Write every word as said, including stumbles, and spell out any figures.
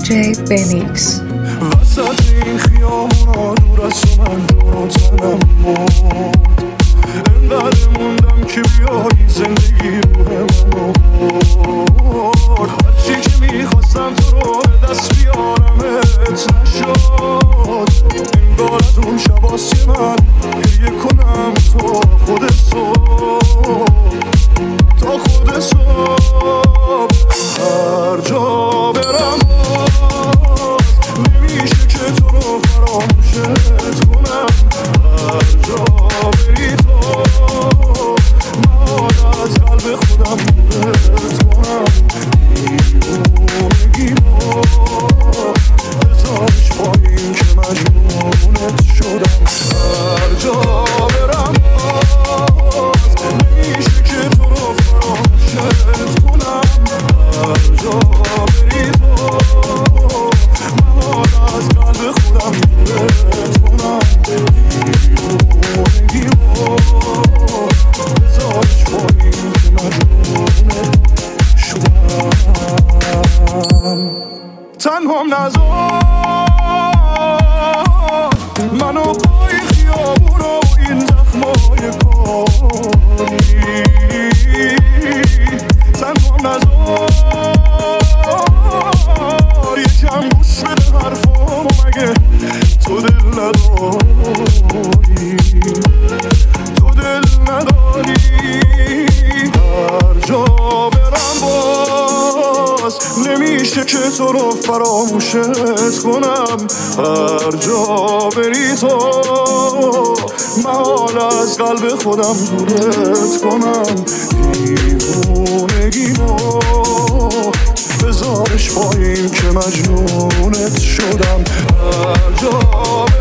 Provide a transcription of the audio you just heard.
جی بنیکس. وسط این خیابونا دور از تو من جون و تنم مرد، انقدر موندم که بیایی زندگی روح منو برد. هرچی که میخواستم تو رو به دست بیارمت نشد، انگار از اون شباست که من گریه کنم تو خود صبح تا خود صبح. هر جا برم نمیشه که تو رو فراموشت کنم. هر جا بری تو من از قلب خودم دورت کنم. دیوونگیمو بذارش پایین که مجنونت شدم. هر جا برم باز نمیشه که تو رو فراموشت کنم. هر جا بری تو من از قلب خودم دورت کنم. دیوونگیمو بذارش پایین که مجنونت شدم. تنهام نذار منو پای خیابون و این زخمای کاری. تنهام نذار یکم گوش بده حرفامو، مگه تو دل نداری؟ تو دل نداری؟ هر جا برم باز نمیشه که تو رو فراموشت کنم. هر جا بری تو من از قلب خودم دورت کنم. دیوونگیمو بذارش پایین که مجنونت شدم. هر جا